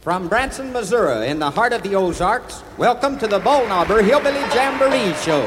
From Branson, Missouri, in the heart of the Ozarks, welcome to the Bullknobber Hillbilly Jamboree Show.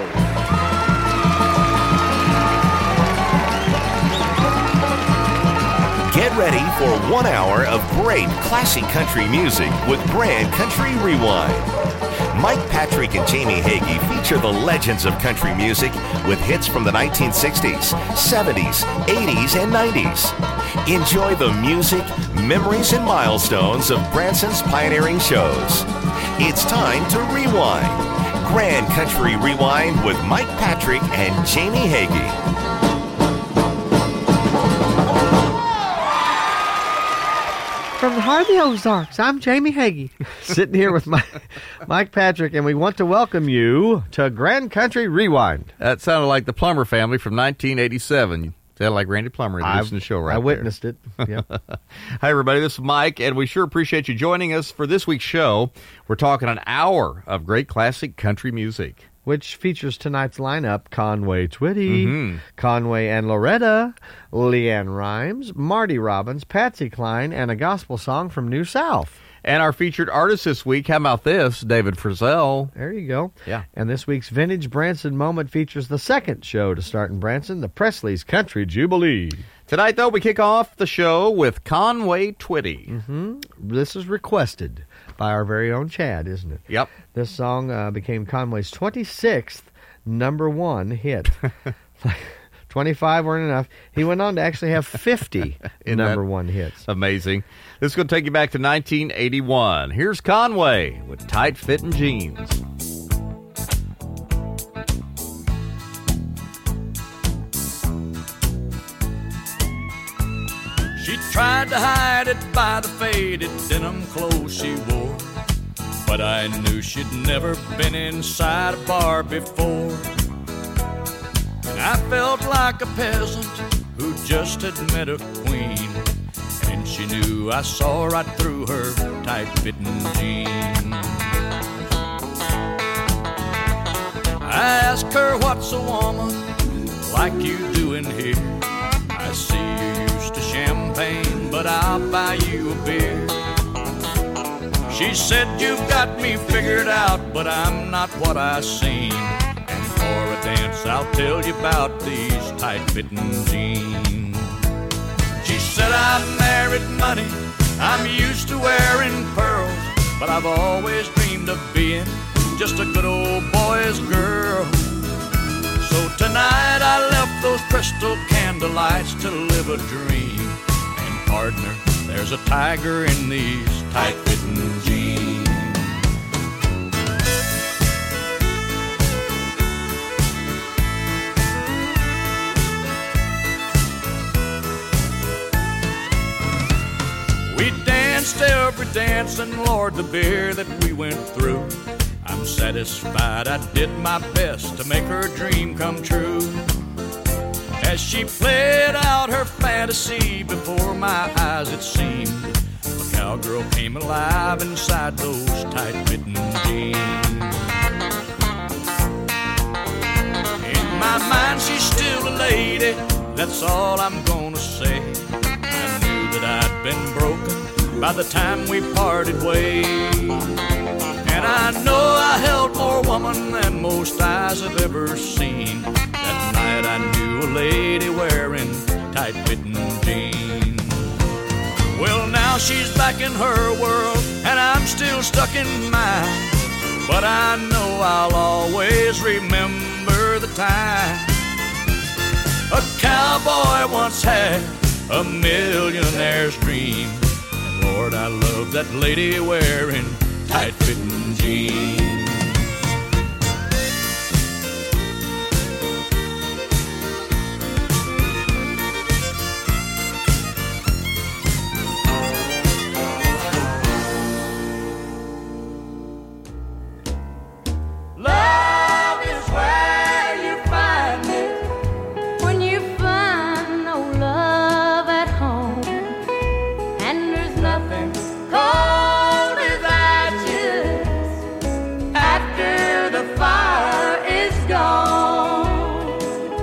Get ready for 1 hour of great classic country music with Grand Country Rewind. Mike Patrick and Jamie Hagee feature the legends of country music with hits from the 1960s, 70s, 80s, and 90s. Enjoy the music, memories, and milestones of Branson's pioneering shows. It's time to rewind. Grand Country Rewind with Mike Patrick and Jamie Hagee. From the heart of the Ozarks, I'm Jamie Hagee, sitting here with Mike Patrick, and we want to welcome you to Grand Country Rewind. That sounded like the Plummer Family from 1987. Sounded like Randy Plummer introducing the show right I witnessed it. Yep. Hi, everybody. This is Mike, and we sure appreciate you joining us for this week's show. We're talking an hour of great classic country music, which features tonight's lineup: Conway Twitty, Conway and Loretta, Leanne Rimes, Marty Robbins, Patsy Cline, and a gospel song from New South. And our featured artist this week, how about this? David Frizzell. There you go. Yeah. And this week's Vintage Branson Moment features the second show to start in Branson, the Presley's Country Jubilee. Tonight, though, we kick off the show with Conway Twitty. This is requested by our very own Chad, isn't it? Yep. This song became Conway's 26th number one hit. 25 weren't enough. He went on to actually have 50 number one hits. Amazing. This is going to take you back to 1981. Here's Conway with Tight Fitting Jeans. She tried to hide it by the faded denim clothes she wore, but I knew she'd never been inside a bar before. And I felt like a peasant who just had met a queen, and she knew I saw right through her tight-fitting jeans. I asked her, what's a woman like you doing here? I see you used to champagne, but I'll buy you a beer. She said, you've got me figured out, but I'm not what I seem. And for a dance, I'll tell you about these tight-fitting jeans. She said, I've married money, I'm used to wearing pearls, but I've always dreamed of being just a good old boy's girl. So tonight I left those crystal candlelights to live a dream. And partner, there's a tiger in these tight-fitting jeans. We danced every dance, and Lord, the beer that we went through, I'm satisfied I did my best to make her dream come true. As she played out her fantasy before my eyes, it seemed a cowgirl came alive inside those tight-fitting jeans. In my mind, she's still a lady, that's all I'm gonna say. I knew that I'd been broken by the time we parted ways. And I know I held more woman than most eyes have ever seen. That night I knew a lady wearing tight-fitting jeans. Well, now she's back in her world, and I'm still stuck in mine. But I know I'll always remember the time a cowboy once had a millionaire's dream. And Lord, I love that lady wearing tight-fitting jeans. Love is where you find it when you find no love at home, and there's nothing cold as ashes after the fire is gone.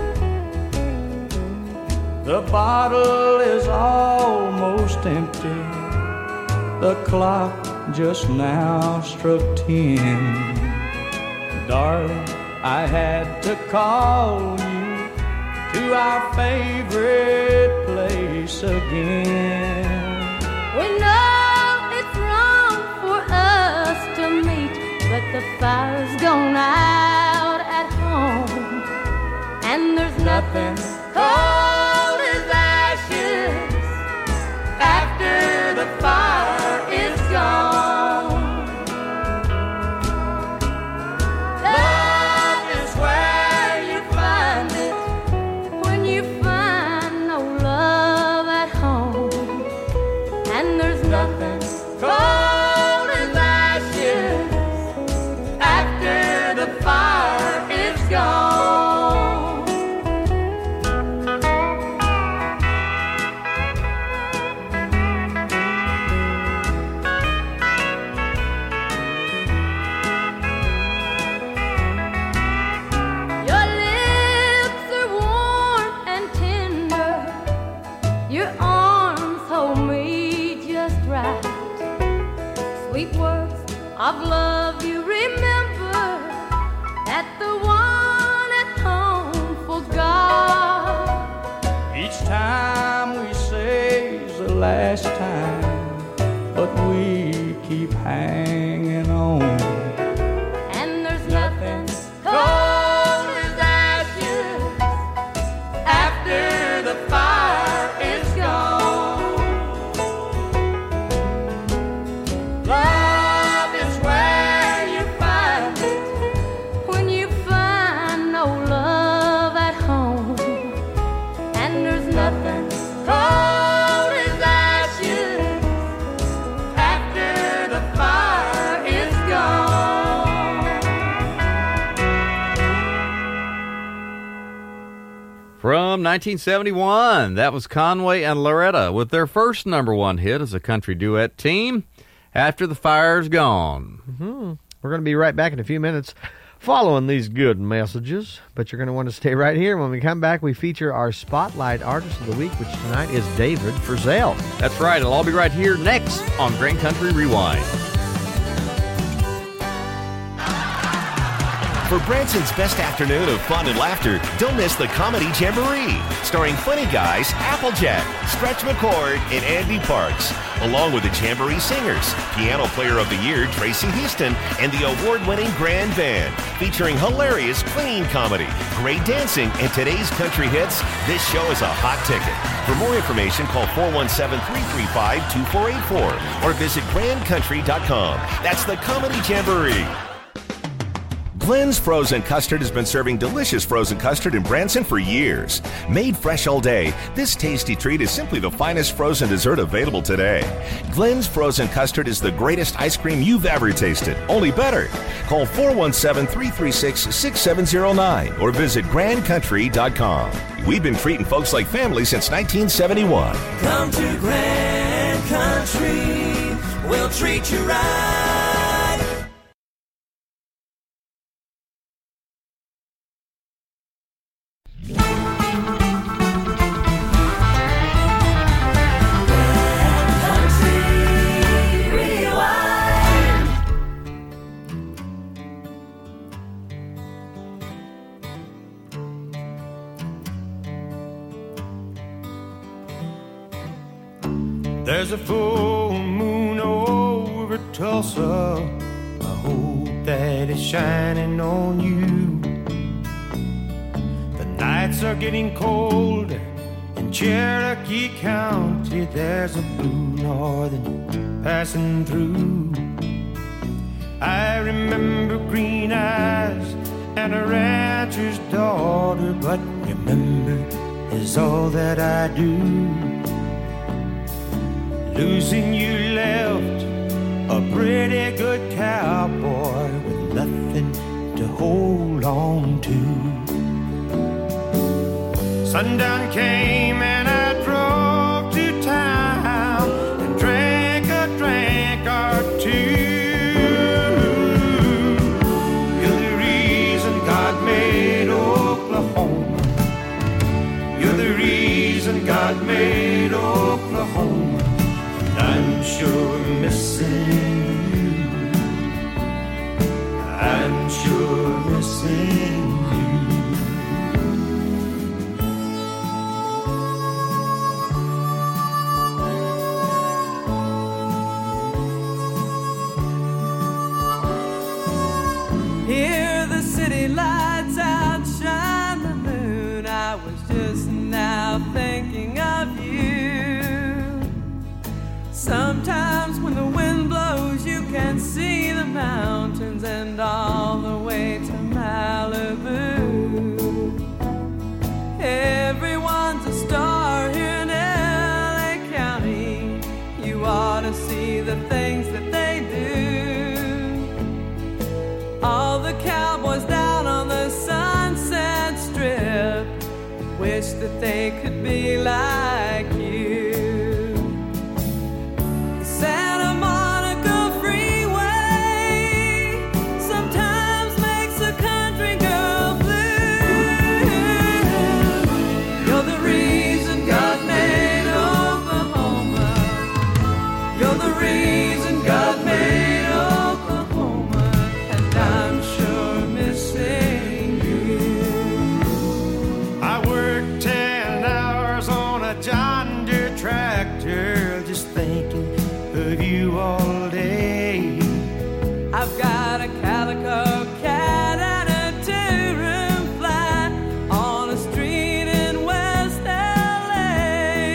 The bottle is almost empty, the clock just now struck 10. Darling, I had to call you to our favorite place again. We know it's wrong for us to meet, but the fire's gone out at home, and there's nothing cold as ashes after the fire is gone. Love is where you find it when you find no love at home, and there's nothing cold as ashes after the fire is gone. Your lips are warm and tender, your arms hold me just right. Sweet words of love you remember that the one at home forgot. Each time we say is the last time, but we keep hanging on. And there's nothing cold as ashes after the fire is gone. Love is where you find it when you find no love at home, and there's nothing cold as ashes after the fire is gone. From 1971, that was Conway and Loretta with their first #1 hit as a country duet team, After the Fire's Gone. We're going to be right back in a few minutes following these good messages, but you're going to want to stay right here. When we come back, we feature our Spotlight Artist of the Week, which tonight is David Frizzell. That's right. It'll all be right here next on Grand Country Rewind. For Branson's best afternoon of fun and laughter, don't miss the Comedy Jamboree, starring funny guys Applejack, Stretch McCord, and Andy Parks, along with the Jamboree Singers, Piano Player of the Year Tracy Houston, and the award-winning Grand Band, featuring hilarious clean comedy, great dancing, and today's country hits. This show is a hot ticket. For more information, call 417-335-2484 or visit grandcountry.com. That's the Comedy Jamboree. Glenn's Frozen Custard has been serving delicious frozen custard in Branson for years. Made fresh all day, this tasty treat is simply the finest frozen dessert available today. Glenn's Frozen Custard is the greatest ice cream you've ever tasted, only better. Call 417-336-6709 or visit grandcountry.com. We've been treating folks like family since 1971. Come to Grand Country, we'll treat you right. There's a full moon over Tulsa. I hope that it's shining on you. The nights are getting cold in Cherokee County. There's a blue northern passing through. I remember green eyes and a rancher's daughter, but remember is all that I do. Losing you left a pretty good cowboy with nothing to hold on to. Sundown came and I drove to town and drank a drink or two. You're the reason God made Oklahoma. You're the reason God made Oklahoma. I'm sure missing mountains and all the way to Malibu. Everyone's a star here in LA County. You ought to see the things that they do. All the cowboys down on the Sunset Strip wish that they could be like you. Santa Monica Freeway sometimes makes a country girl blue. You're the reason God made Oklahoma. You're the reason God made Oklahoma. And I'm sure missing you. I worked 10 hours on a John Deere tractor, just thinking of you all day. I've got a calico cat and a two-room flat on a street in West LA.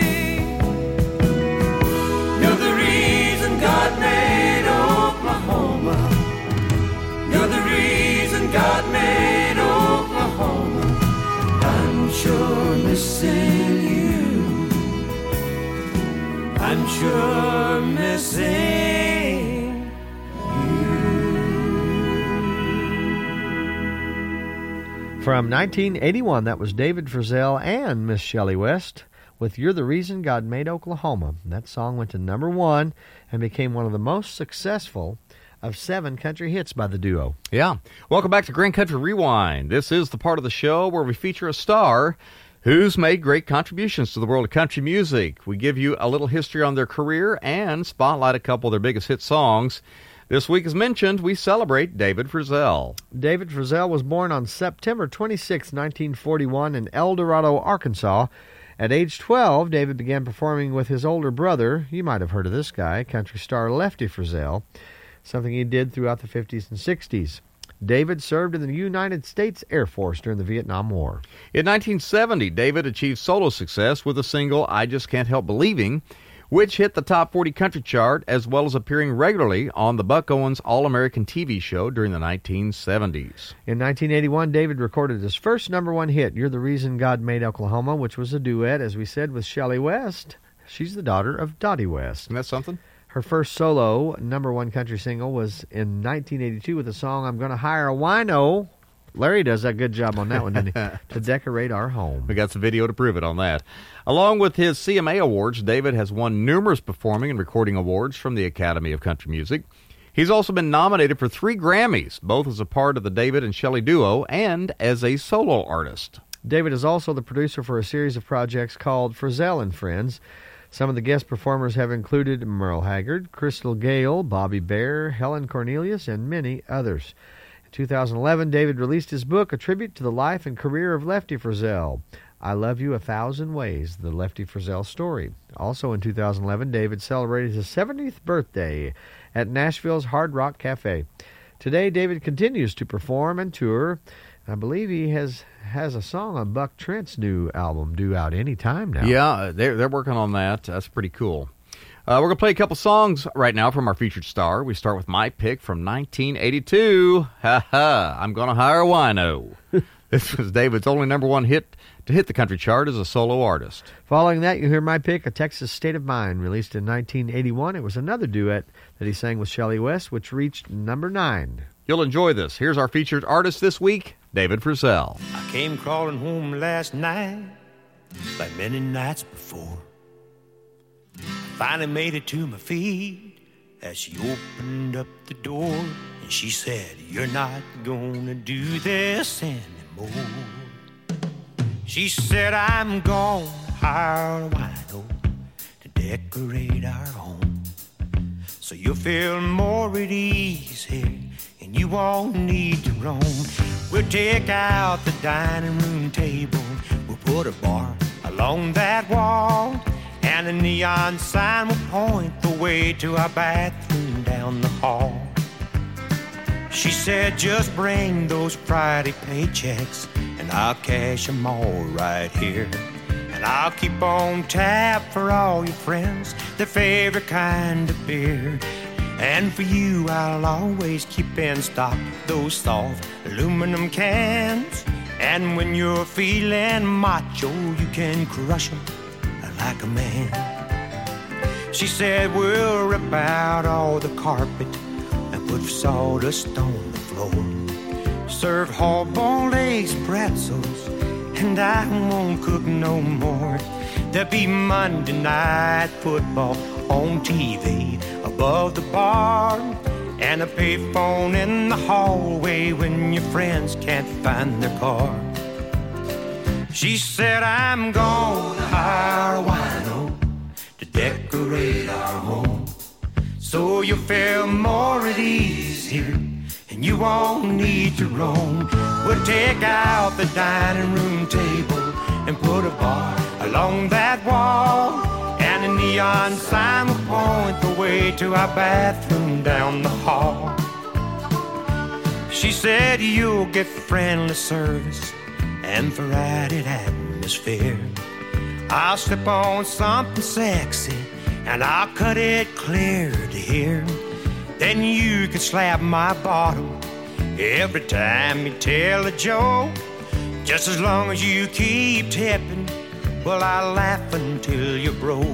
You're the reason God made Oklahoma. You're the reason God made Oklahoma. I'm sure missing you. I'm sure missing From 1981, that was David Frizzell and Miss Shelley West with You're the Reason God Made Oklahoma. That song went to number 1 and became one of the most successful of 7 country hits by the duo. Yeah. Welcome back to Grand Country Rewind. This is the part of the show where we feature a star who's made great contributions to the world of country music. We give you a little history on their career and spotlight a couple of their biggest hit songs. This week, as mentioned, we celebrate David Frizzell. David Frizzell was born on September 26, 1941 in El Dorado, Arkansas. At age 12, David began performing with his older brother. You might have heard of this guy, country star Lefty Frizzell, something he did throughout the 50s and 60s. David served in the United States Air Force during the Vietnam War. In 1970, David achieved solo success with the single I Just Can't Help Believing, which hit the top 40 country chart, as well as appearing regularly on the Buck Owens All-American TV show during the 1970s. In 1981, David recorded his first number 1 hit, You're the Reason God Made Oklahoma, which was a duet, as we said, with Shelley West. She's the daughter of Dottie West. Isn't that something? Her first solo number 1 country single was in 1982 with the song I'm Gonna Hire a Wino. Larry does a good job on that one, doesn't he? To decorate our home. We got some video to prove it on that. Along with his CMA awards, David has won numerous performing and recording awards from the Academy of Country Music. He's also been nominated for 3 Grammys, both as a part of the David and Shelley duo and as a solo artist. David is also the producer for a series of projects called Frizzell and Friends. Some of the guest performers have included Merle Haggard, Crystal Gale, Bobby Bare, Helen Cornelius, and many others. In 2011, David released his book, A Tribute to the Life and Career of Lefty Frizzell, I Love You 1,000 Ways, the Lefty Frizzell Story. Also in 2011, David celebrated his 70th birthday at Nashville's Hard Rock Cafe. Today, David continues to perform and tour. I believe he has a song on Buck Trent's new album due out any time now. Yeah, they're working on that. That's pretty cool. We're going to play a couple songs right now from our featured star. We start with my pick from 1982. Ha ha, I'm Gonna Hire a Wino. This was David's only number 1 hit to hit the country chart as a solo artist. Following that, you hear my pick, A Texas State of Mind, released in 1981. It was another duet that he sang with Shelley West, which reached number 9. You'll enjoy this. Here's our featured artist this week, David Frizzell. I came crawling home last night, like many nights before. Finally made it to my feet as she opened up the door, and she said, you're not gonna do this anymore. She said, I'm gonna hire a wino to decorate our home, so you'll feel more at ease here and you won't need to roam. We'll take out the dining room table, we'll put a bar along that wall, and a neon sign will point the way to our bathroom down the hall. She said, just bring those Friday paychecks and I'll cash them all right here. And I'll keep on tap for all your friends, their favorite kind of beer. And for you, I'll always keep in stock those soft aluminum cans. And when you're feeling macho, you can crush 'em like a man. She said, we'll rip out all the carpet and put sawdust on the floor. Serve hard-boiled eggs, pretzels, and I won't cook no more. There'll be Monday night football on TV above the bar, and a payphone in the hallway when your friends can't find their car. She said, I'm gonna hire a wino to decorate our home, so you'll feel more at ease here and you won't need to roam. We'll take out the dining room table and put a bar along that wall, and a neon sign will point the way to our bathroom down the hall. She said, you'll get friendly service and variety atmosphere. I'll slip on something sexy and I'll cut it clear to hear. Then you can slap my bottom every time you tell a joke. Just as long as you keep tipping, well, I'll laugh until you're broke.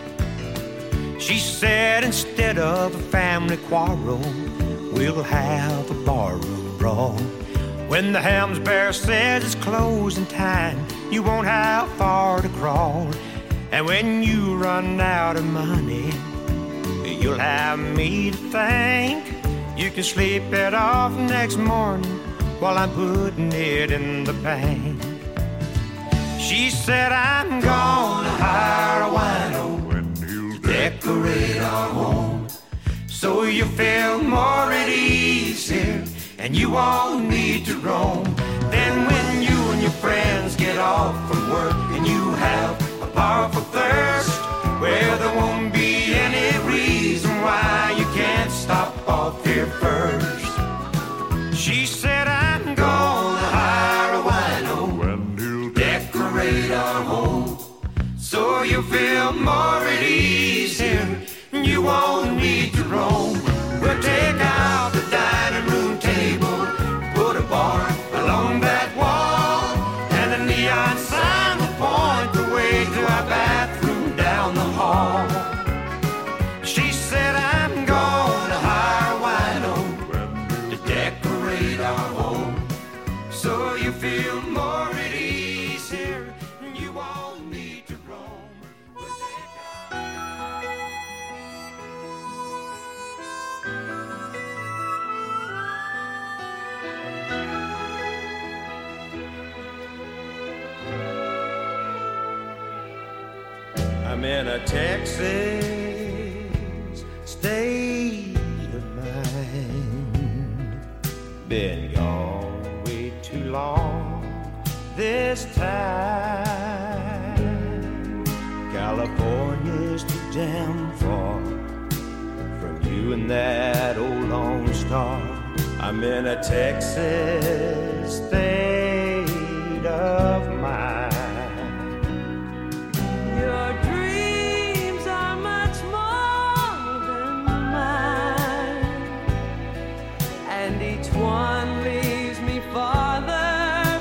She said, instead of a family quarrel, we'll have a barroom brawl. When the Helms Bear says it's closing time, you won't have far to crawl. And when you run out of money, you'll have me to thank. You can sleep it off next morning while I'm putting it in the bank. She said, I'm gonna hire a wino and he'll decorate our home, so you feel more at ease here and you won't need to roam. Then when you and your friends get off from work and you have a powerful thirst, well, there won't be any reason why you can't stop off here first. She said, I'm gonna hire a wino and he'll decorate our home, so you feel more at ease here and you won't need to roam. We'll take out the dining room table, put a bar along that wall, and a neon sign will point the way to our bathroom down the hall. She said, I'm gonna hire a wino to decorate our home, so you feel more at ease here and you won't need to roam. We'll take out... I'm in a Texas state of mind. Been gone way too long this time. California's too damn far from you and that old Lone Star. I'm in a Texas state of mind. Your dreams are much more than mine, and each one leaves me farther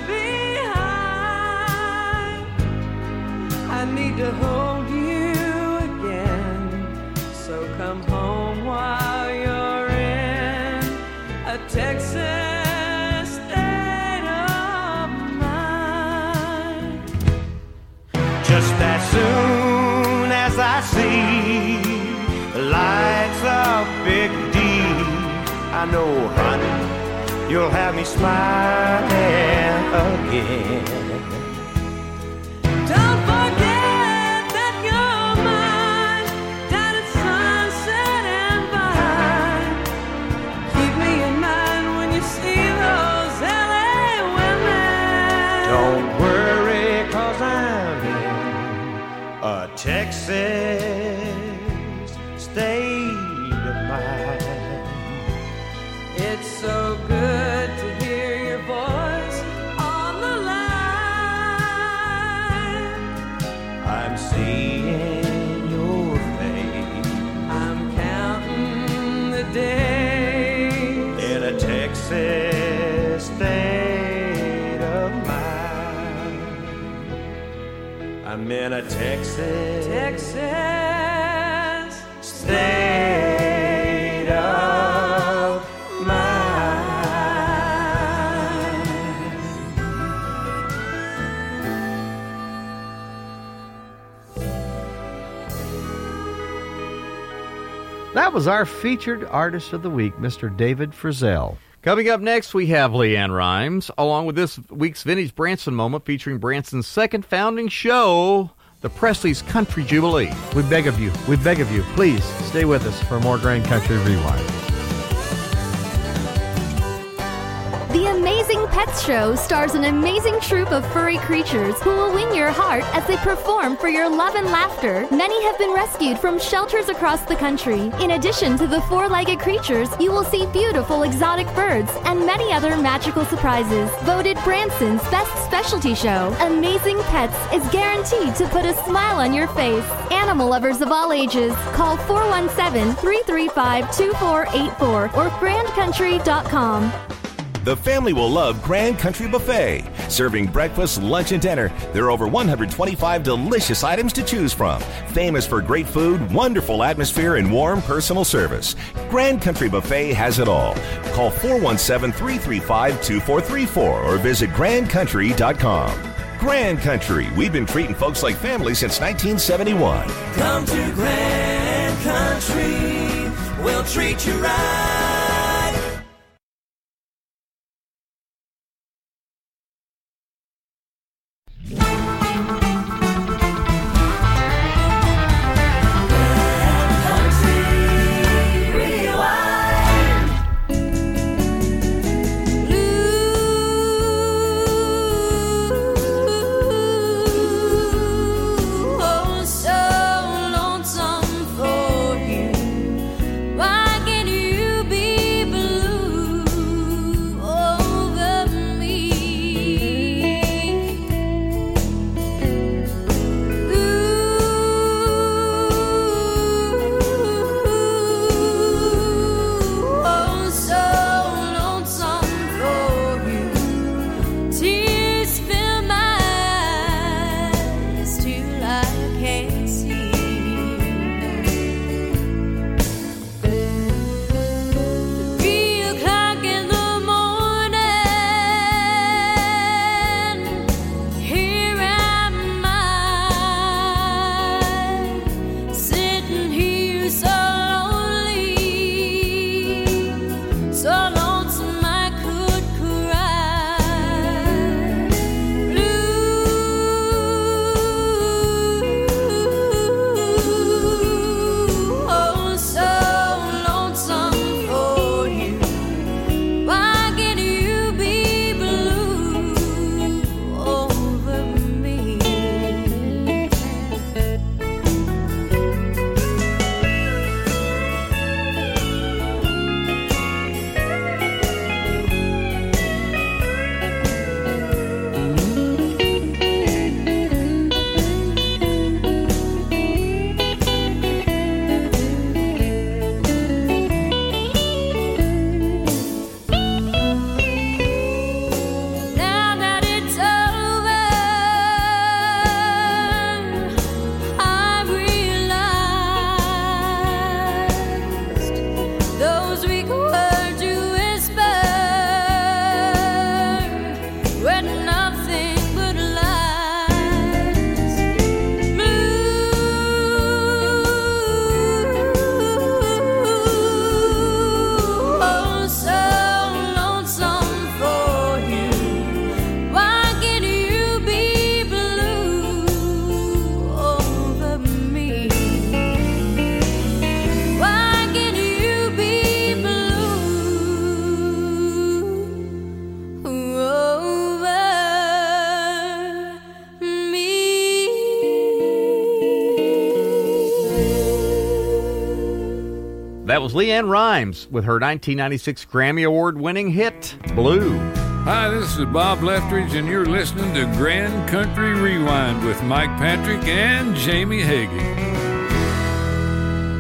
behind. I need to hold you again, so come home while you're in a Texas state of mind. Just as soon as I see the lights of Big D, I know, honey, you'll have me smiling again. Don't forget that you're mine, down at Sunset and Vine. Keep me in mind when you see those LA women. Don't worry, 'cause I'm in a Texas state of mind. It's so good to hear your voice on the line. I'm seeing your face. I'm counting Texas state of mind. I'm in a Texas state of mind. That was our featured artist of the week, Mr. David Frizzell. Coming up next, we have Leanne Rimes, along with this week's Vintage Branson moment featuring Branson's second founding show, the Presley's Country Jubilee. We beg of you, please stay with us for more Grand Country Rewind. The Amazing Pets Show stars an amazing troupe of furry creatures who will win your heart as they perform for your love and laughter. Many have been rescued from shelters across the country. In addition to the four-legged creatures, you will see beautiful exotic birds and many other magical surprises. Voted Branson's best specialty show, Amazing Pets is guaranteed to put a smile on your face. Animal lovers of all ages, call 417-335-2484 or grandcountry.com. The family will love Grand Country Buffet. Serving breakfast, lunch, and dinner. There are over 125 delicious items to choose from. Famous for great food, wonderful atmosphere, and warm personal service. Grand Country Buffet has it all. Call 417-335-2434 or visit grandcountry.com. Grand Country. We've been treating folks like family since 1971. Come to Grand Country, we'll treat you right. That was Leanne Rimes with her 1996 Grammy Award-winning hit, Blue. Hi, this is Bob Leftridge, and you're listening to Grand Country Rewind with Mike Patrick and Jamie Hagee.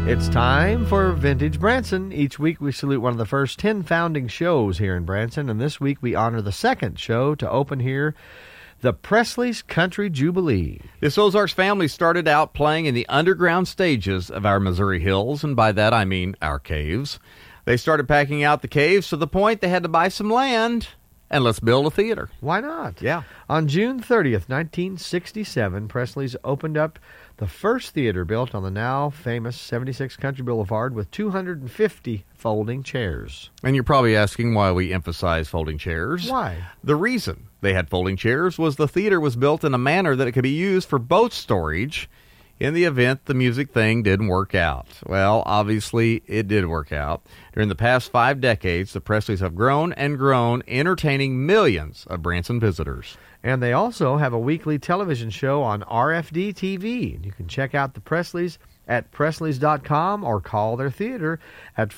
It's time for Vintage Branson. Each week we salute one of the first 10 founding shows here in Branson, and this week we honor the second show to open here, the Presley's Country Jubilee. This Ozarks family started out playing in the underground stages of our Missouri hills, and by that I mean our caves. They started packing out the caves to the point they had to buy some land, and let's build a theater. Why not? Yeah. On June 30th, 1967, Presley's opened up the first theater built on the now famous 76 Country Boulevard with 250 folding chairs. And you're probably asking why we emphasize folding chairs. Why? The reason they had folding chairs was the theater was built in a manner that it could be used for boat storage in the event the music thing didn't work out. Well, obviously, it did work out. During the past 5 decades, the Presleys have grown and grown, entertaining millions of Branson visitors. And they also have a weekly television show on RFD TV. You can check out the Presleys at presleys.com or call their theater at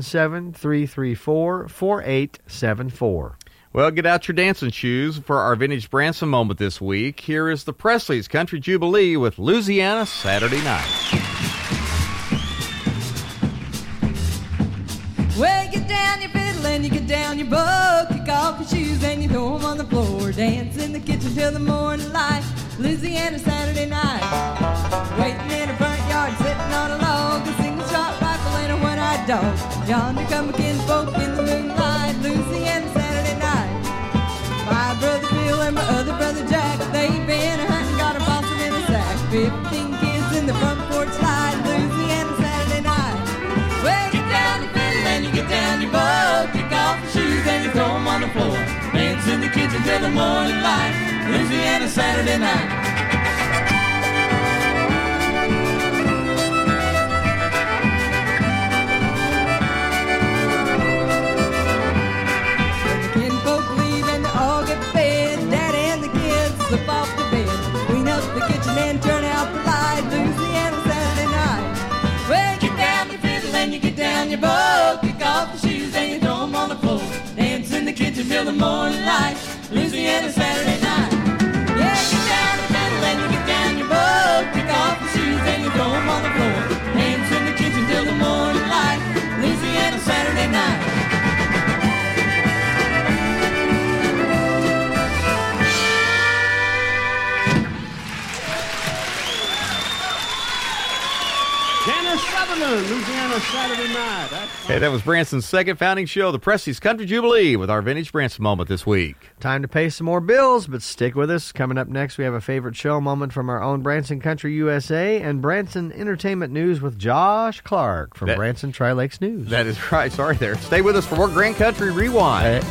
417-334-4874. Well, get out your dancing shoes for our Vintage Branson moment this week. Here is the Presley's Country Jubilee with Louisiana Saturday Night. Well, you get down your fiddle and you get down your bow, kick off your shoes and you throw 'em on the floor, dance in the kitchen till the morning light, Louisiana Saturday night. Waiting in a front yard, sitting on a log, a single shot rifle and a one-eyed dog. Yonder come a kinfolk in the moonlight, Louisiana Saturday night. My brother Bill and my other brother Jack, they've been hunting, got a possum in a sack, 15 kids in the front porch light, Louisiana Saturday night. Well, get down your fiddle and you get down your bow, kick off your shoes and you throw 'em on the floor, dance in the kitchen till the morning light, Louisiana Saturday night. When the kinfolk leave and they all get fed, Dad and the kids slip off the bed, clean up the kitchen and turn out the light, Louisiana Saturday night. Well, get down your fiddle and you get down your bow, kick off your shoes and you throw 'em on the floor, dance in the kitchen till the morning light, Louisiana Saturday night. Yeah, get down your fiddle and you get down your bow, kick off your shoes and you throw 'em on the floor, dance in the kitchen till the morning light, Louisiana Saturday night. Dennis Sutherland, Louisiana Saturday Night. Hey, that was Branson's second founding show, the Presley's Country Jubilee, with our Vintage Branson moment this week. Time to pay some more bills, but stick with us. Coming up next, we have a favorite show moment from our own Branson Country USA and Branson Entertainment News with Josh Clark from Branson Tri-Lakes News. That is right. Sorry there. Stay with us for more Grand Country Rewind.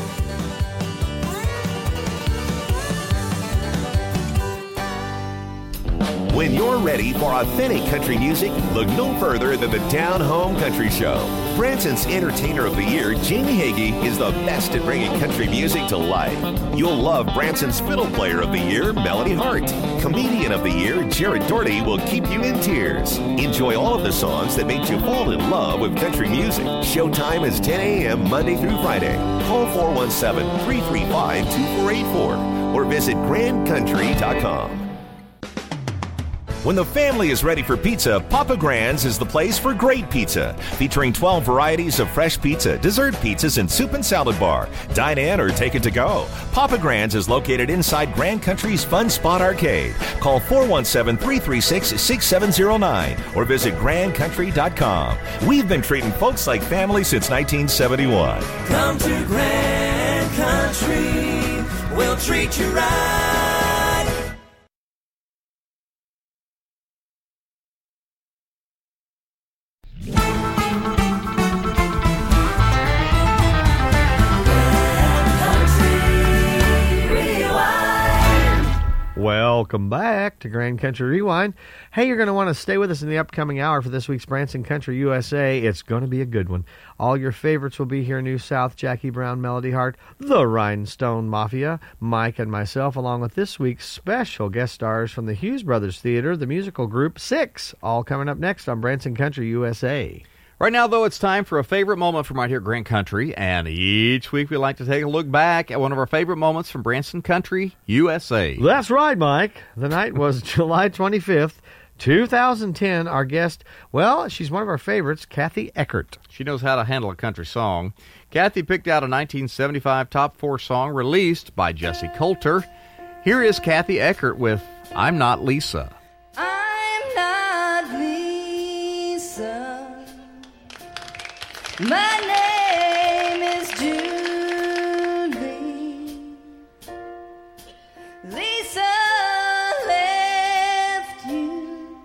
When you're ready for authentic country music, look no further than the Down Home Country Show. Branson's Entertainer of the Year, Jamie Hagee, is the best at bringing country music to life. You'll love Branson's Fiddle Player of the Year, Melody Hart. Comedian of the Year, Jared Doherty, will keep you in tears. Enjoy all of the songs that made you fall in love with country music. Showtime is 10 a.m. Monday through Friday. Call 417-335-2484 or visit grandcountry.com. When the family is ready for pizza, Papa Grand's is the place for great pizza. Featuring 12 varieties of fresh pizza, dessert pizzas, and soup and salad bar. Dine in or take it to go. Papa Grand's is located inside Grand Country's Fun Spot Arcade. Call 417-336-6709 or visit grandcountry.com. We've been treating folks like family since 1971. Come to Grand Country, we'll treat you right. Welcome back to Grand Country Rewind. Hey, you're going to want to stay with us in the upcoming hour for this week's Branson Country USA. It's going to be a good one. All your favorites will be here. New South, Jackie Brown, Melody Hart, the Rhinestone Mafia, Mike and myself, along with this week's special guest stars from the Hughes Brothers Theater, the musical group Six, all coming up next on Branson Country USA. Right now, though, it's time for a favorite moment from right here at Grand Country, and each week we like to take a look back at one of our favorite moments from Branson Country USA. That's right, Mike. The night was July 25th, 2010, our guest, well, she's one of our favorites, Kathy Eckert. She knows how to handle a country song. Kathy picked out a 1975 top 4 song released by Jesse Coulter. Here is Kathy Eckert with I'm Not Lisa. I'm not Lisa. My name is Julie. Lisa left you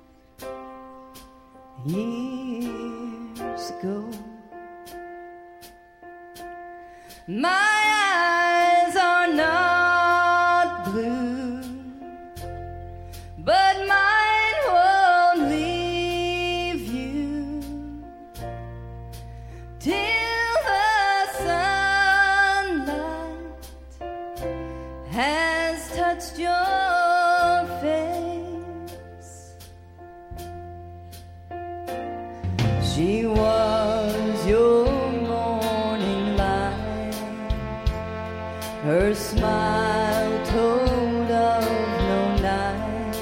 years ago. My eyes are not blue, but mine won't leave you till the sunlight has touched your face. She was your morning light, her smile told of no night.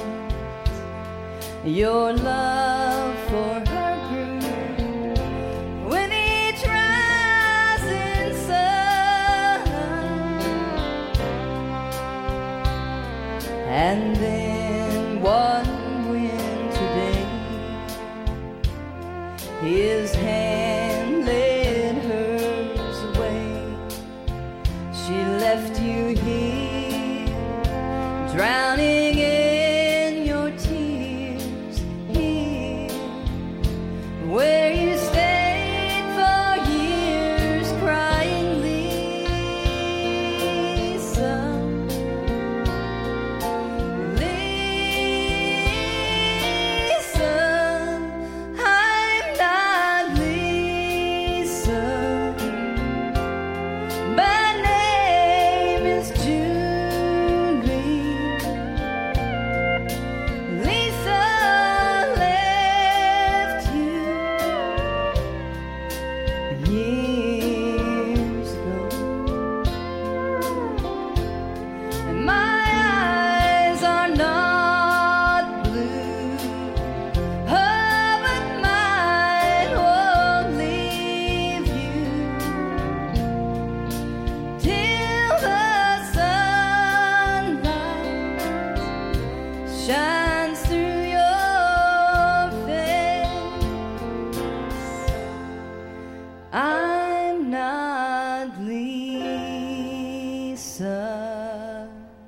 Your love for her grew with each rising sun. And then one winter day, his hand led hers away. She left you here, drowning in your tears, here where you stayed for years, crying, Lisa, Lisa, I'm not Lisa. My name is Julie. Lisa left you years ago. And my eyes are not blue, oh, but mine won't leave you till the sunlight shines through your face. I'm not Lisa.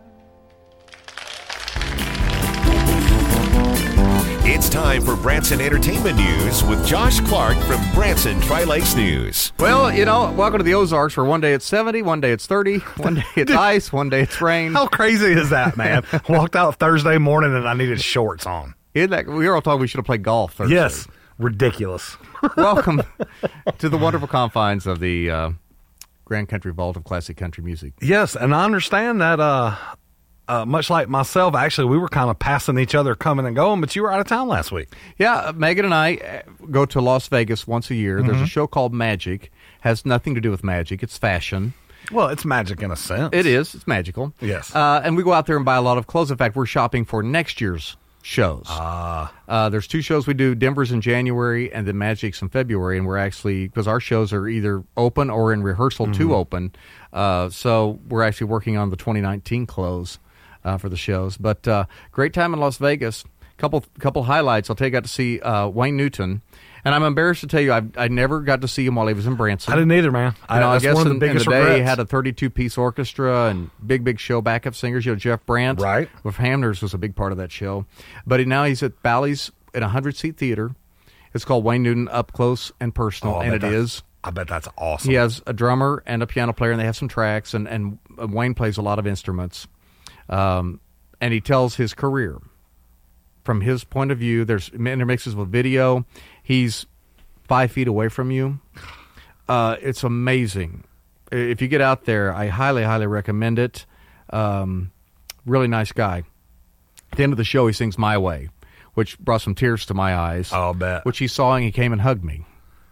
It's time for Branson Entertainment News with Josh Clark from Branson Tri-Lakes News. Well, you know, welcome to the Ozarks, where one day it's 70, one day it's 30, one day it's ice, one day it's rain. How crazy is that, man? Walked out Thursday morning and I needed shorts on. Isn't that, we were all talking we should have played golf Thursday. Yes, ridiculous. Welcome to the wonderful confines of the Grand Country Vault of Classic Country Music. Yes, and I understand that much like myself, actually, we were kind of passing each other coming and going, but you were out of town last week. Yeah, Megan and I go to Las Vegas once a year. There's a show called Magic. Has nothing to do with magic. It's fashion. Well, it's magic in a sense. It is. It's magical. Yes. And we go out there and buy a lot of clothes. In fact, we're shopping for next year's shows. There's 2 shows we do. Denver's in January and then Magic's in February. And we're actually, because our shows are either open or in rehearsal to open. So we're actually working on the 2019 clothes for the shows. But great time in Las Vegas. Couple highlights. I'll take out to see Wayne Newton. And I'm embarrassed to tell you, I never got to see him while he was in Branson. I didn't either, man. I guess one of the biggest in the day regrets. he had a 32-piece orchestra and big show backup singers. You know, Jeff Brandt with Hamners was a big part of that show. But now he's at Bally's in a 100-seat theater. It's called Wayne Newton Up Close and Personal, and it is. I bet that's awesome. He has a drummer and a piano player, and they have some tracks, and Wayne plays a lot of instruments. And he tells his career from his point of view. There's intermixes with video. He's 5 feet away from you. It's amazing. If you get out there, I highly recommend it. Really nice guy. At the end of the show, he sings My Way, which brought some tears to my eyes. Oh, I'll bet. Which he saw, and he came and hugged me.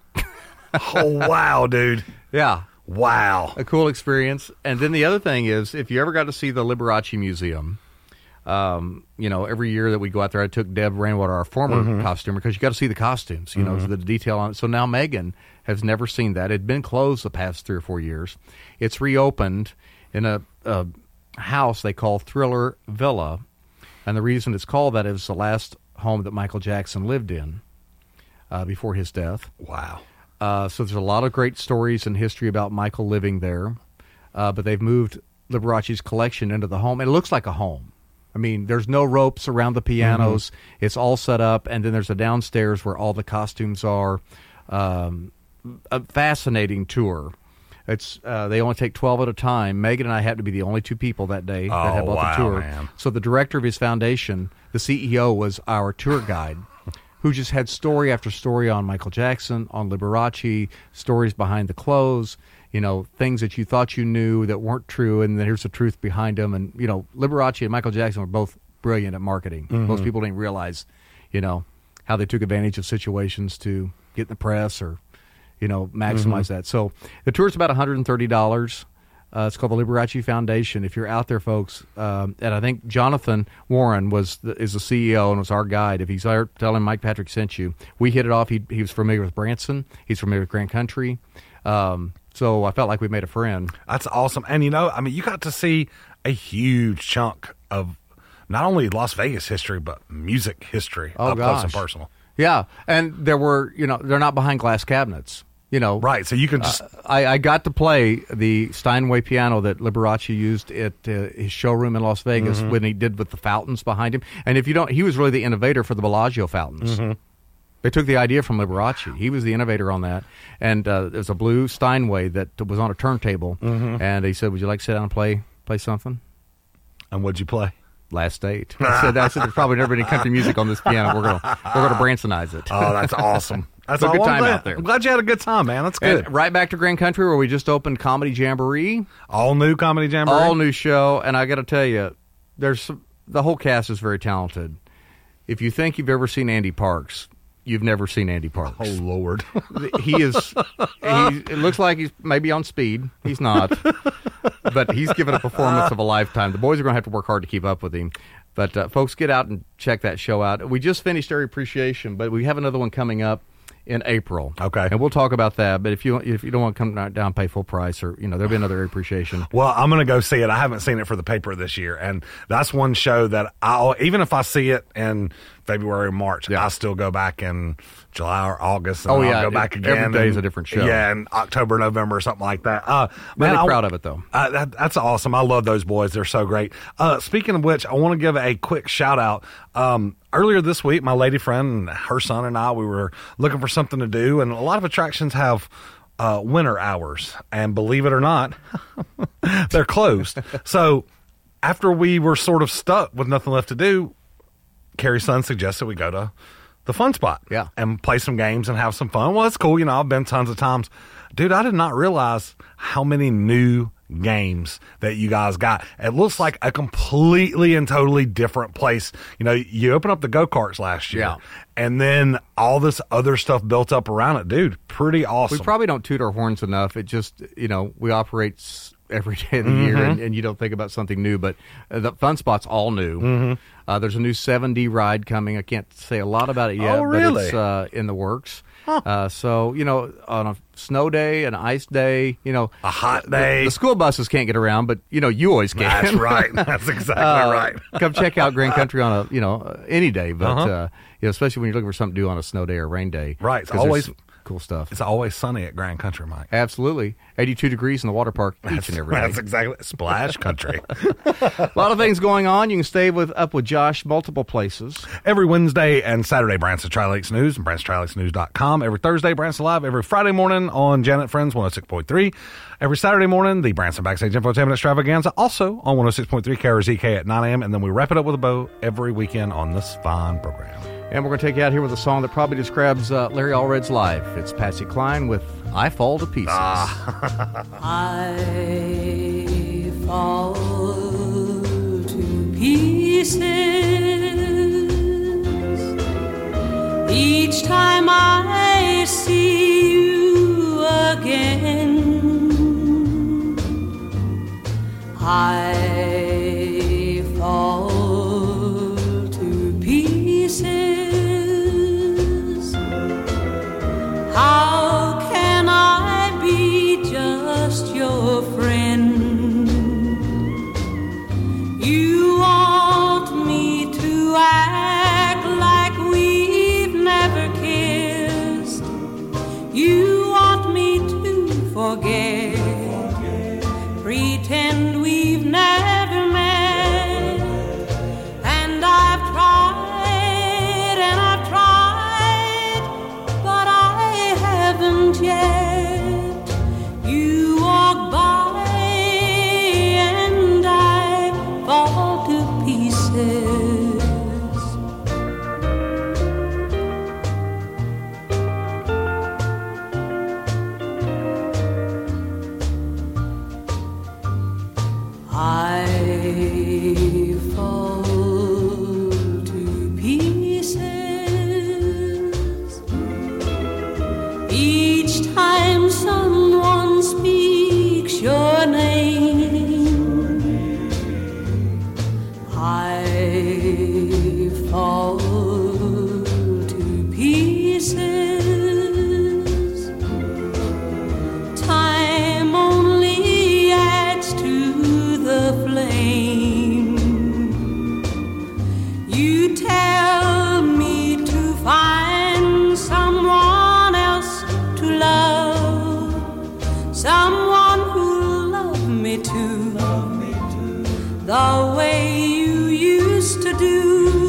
Oh, wow, dude. Yeah. Wow. A cool experience. And then the other thing is, if you ever got to see the Liberace Museum, every year that we go out there, I took Deb Rainwater, our former costumer, because you got to see the costumes, the detail on it. So now Megan has never seen that. It had been closed the past 3 or 4 years. It's reopened in a house they call Thriller Villa, and the reason it's called that is the last home that Michael Jackson lived in before his death. Wow. So there's a lot of great stories and history about Michael living there, but they've moved Liberace's collection into the home, and it looks like a home. I mean, there's no ropes around the pianos. It's all set up, and then there's a downstairs where all the costumes are. A fascinating tour. It's they only take 12 at a time. Megan and I happen to be the only 2 people that day that have bought the tour. Man. So the director of his foundation, the CEO, was our tour guide, who just had story after story on Michael Jackson, on Liberace, stories behind the clothes, things that you thought you knew that weren't true, and then here's the truth behind them. And, Liberace and Michael Jackson were both brilliant at marketing. Most people didn't realize, how they took advantage of situations to get in the press or, maximize that. So the tour's about $130. It's called the Liberace Foundation. If you're out there, folks, and I think Jonathan Warren is the CEO and was our guide. If he's there, tell him Mike Patrick sent you. We hit it off. He was familiar with Branson. He's familiar with Grand Country. So I felt like we made a friend. That's awesome. And, you got to see a huge chunk of not only Las Vegas history, but music history up close and personal. Yeah. And there were, they're not behind glass cabinets. Right, so you can just... I got to play the Steinway piano that Liberace used at his showroom in Las Vegas when he did with the fountains behind him. And if you don't... He was really the innovator for the Bellagio fountains. They took the idea from Liberace. He was the innovator on that. And there's a blue Steinway that was on a turntable. And he said, would you like to sit down and play something? And what'd you play? Last Date. I said there's probably never any country music on this piano. We're gonna Bransonize it. Oh, that's awesome. That's a good time out there. I'm glad you had a good time, man. That's good. And right back to Grand Country, where we just opened Comedy Jamboree. All new Comedy Jamboree. All new show, and I got to tell you, the whole cast is very talented. If you think you've ever seen Andy Parks, you've never seen Andy Parks. Oh Lord, he is. It looks like he's maybe on speed. He's not, but he's given a performance of a lifetime. The boys are going to have to work hard to keep up with him. But folks, get out and check that show out. We just finished Area Appreciation, but we have another one coming up in April. Okay. And we'll talk about that. But if you don't want to come down and pay full price, or there'll be another appreciation. Well, I'm going to go see it. I haven't seen it for the paper this year, and that's one show that even if I see it in February or March, I'll still go back in July or August, and I'll go back again. Every day is a different show. Yeah, in October, November, or something like that. Really proud of it, though. That's awesome. I love those boys. They're so great. Speaking of which, I want to give a quick shout out. Earlier this week, my lady friend and her son and I, we were looking for something to do, and a lot of attractions have winter hours, and believe it or not, they're closed. So after we were sort of stuck with nothing left to do, Carrie's son suggested we go to the Fun Spot and play some games and have some fun. Well, it's cool. I've been tons of times. Dude, I did not realize how many new games that you guys got. It looks like a completely and totally different place. You opened up the go-karts last year, and then all this other stuff built up around it. Dude, pretty awesome. We probably don't toot our horns enough. It just, we operate every day of the year, and you don't think about something new, but the Fun Spot's all new. There's a new 7D ride coming. I can't say a lot about it yet, really? But it's in the works. So, on a snow day, an ice day, a hot day. The school buses can't get around, but, you always can. That's right. That's exactly right. Come check out Grand Country on any day, but, especially when you're looking for something to do on a snow day or rain day. Right. It's always cool stuff. It's always sunny at Grand Country, Mike. Absolutely. 82 degrees in the water park each and every day. That's exactly Splash Country. A lot of things going on. You can stay up with Josh multiple places. Every Wednesday and Saturday, Branson Tri-Lakes News and BransonTriLakesNews.com. Every Thursday, Branson Live. Every Friday morning on Janet Friends 106.3. Every Saturday morning, the Branson Backstage Infotainment Extravaganza, also on 106.3 KRZK at 9 a.m. And then we wrap it up with a bow every weekend on this fine program. And we're going to take you out here with a song that probably describes Larry Allred's life. It's Patsy Cline with I Fall to Pieces. I fall to pieces each time I see you again. I fall forget. Pretend we've never met. And I've tried and I've tried, but I haven't yet. You walk by and I fall to pieces. I fall to pieces each time someone speaks your name. I fall to pieces. Time only adds to the flame. You tell me to find someone else to love, someone who'll love me too, the way you used to do.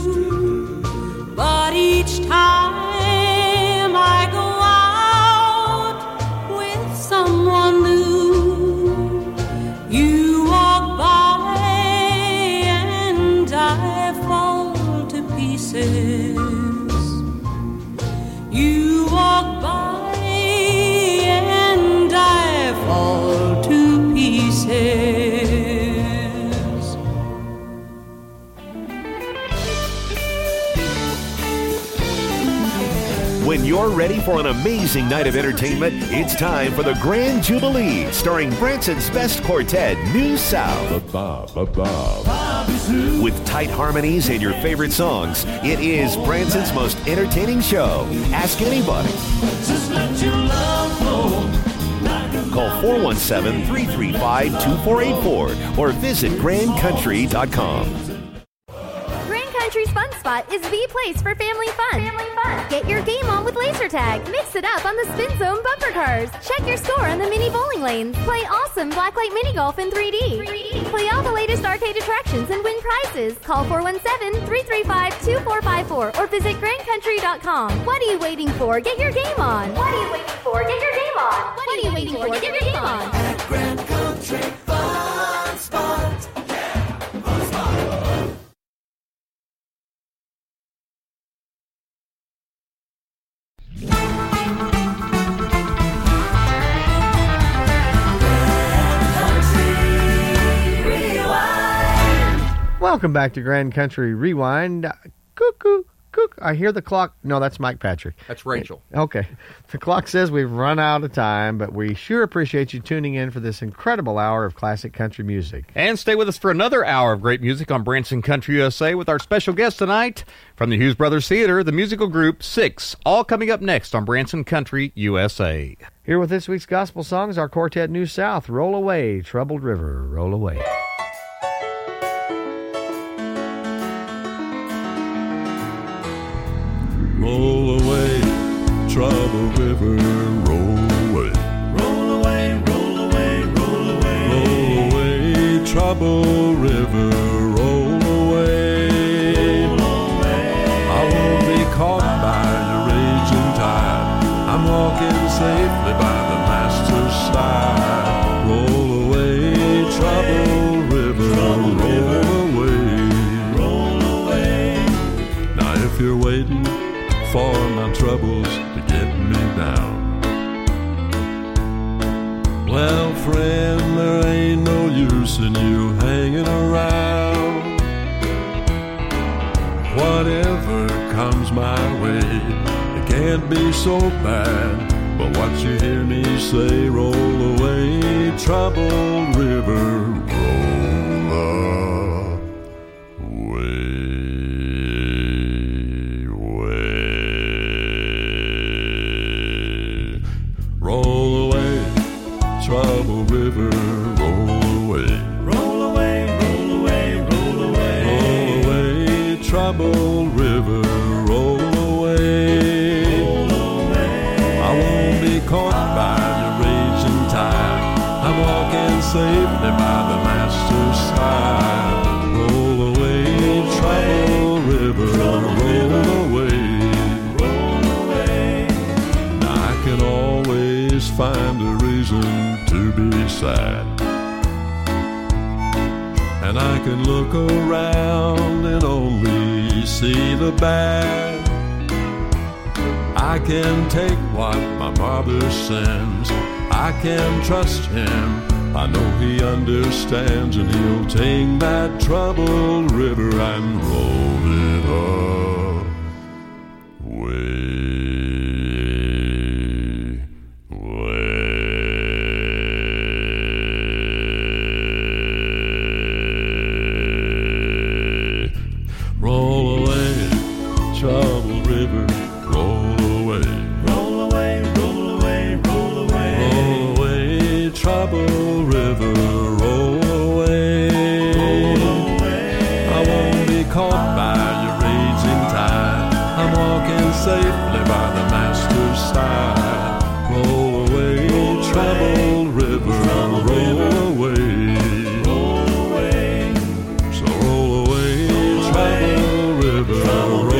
But each time I go out with someone new, you walk by and I fall to pieces. You walk by and I fall to pieces. When you're ready for an amazing night of entertainment, it's time for the Grand Jubilee, starring Branson's best quartet, New South. With tight harmonies and your favorite songs, it is Branson's most entertaining show. Ask anybody. Just let your love flow. Call 417-335-2484 or visit grandcountry.com. Grand Country's Fun Spot is the place for family fun. Get your game on with laser tag. Mix it up on the Spin Zone bumper cars. Check your score on the mini bowling lanes. Play awesome blacklight mini golf in 3D. Play all the latest arcade attractions and win prizes. Call 417-335-2454 or visit grandcountry.com. What are you waiting for? Get your game on. What are you waiting for? Get your game on. What are you waiting for? Get your game on. At Grand Country Fun Spot. Yeah, Fun Spot. Welcome back to Grand Country Rewind. Cuckoo, cuckoo. I hear the clock. No, that's Mike Patrick. That's Rachel. Okay. The clock says we've run out of time, but we sure appreciate you tuning in for this incredible hour of classic country music. And stay with us for another hour of great music on Branson Country USA with our special guest tonight from the Hughes Brothers Theater, the musical group Six. All coming up next on Branson Country USA. Here with this week's gospel songs, our quartet New South, Roll Away, Troubled River, Roll Away. Roll away, troubled river, roll away. Roll away, roll away, roll away. Roll away, troubled river, roll away. Roll away. I won't be caught by the raging tide. I'm walking safely by the master's side. Roll away, troubled river, roll away. Now if you're waiting for my troubles to get me down, well, friend, there ain't no use in you hanging around. Whatever comes my way, it can't be so bad. But what you hear me say, roll away, troubled river, roll away. Roll away, troubled river, roll away. Roll away, roll away, roll away. Roll away, troubled river, roll away. Roll away. I won't be caught by the raging tide. safely by the Master's side. Roll away, troubled river, roll away. Now I can always find a reason to be sad, and I can look around and only see the bad. I can take what my Father sends, I can trust Him, I know He understands, and He'll take that troubled river and roll it away. Roll away, troubled river, roll away. Roll away, roll away, roll away. Roll away, troubled river, roll away. Roll away. I won't be caught by your raging tide. I'm walking safely by the Master's side. Roll away, troubled river, roll away. Roll away. So roll away, troubled river, roll away.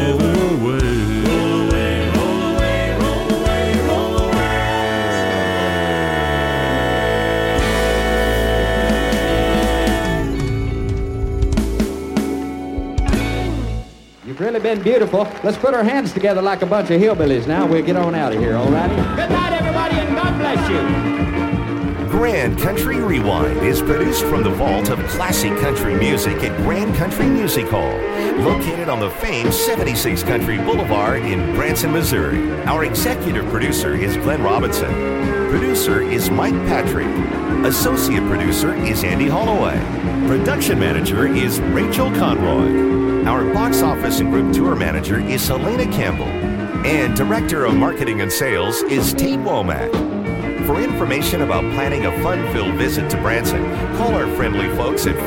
You've really been beautiful. Let's put our hands together like a bunch of hillbillies now. We'll get on out of here, all righty? Good night, everybody, and God bless you. Grand Country Rewind is produced from the vault of classic country music at Grand Country Music Hall, located on the famed 76 Country Boulevard in Branson, Missouri. Our executive producer is Glenn Robinson. Producer is Mike Patrick. Associate producer is Andy Holloway. Production manager is Rachel Conroy. Our box office and group tour manager is Helena Campbell. And director of marketing and sales is Tate Womack. For information about planning a fun-filled visit to Branson, call our friendly folks at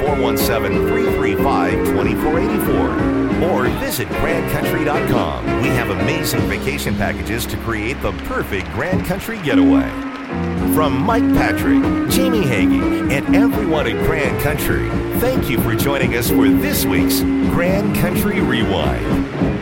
417-335-2484 or visit grandcountry.com. We have amazing vacation packages to create the perfect Grand Country getaway. From Mike Patrick, Jamie Hagee, and everyone at Grand Country, thank you for joining us for this week's Grand Country Rewind.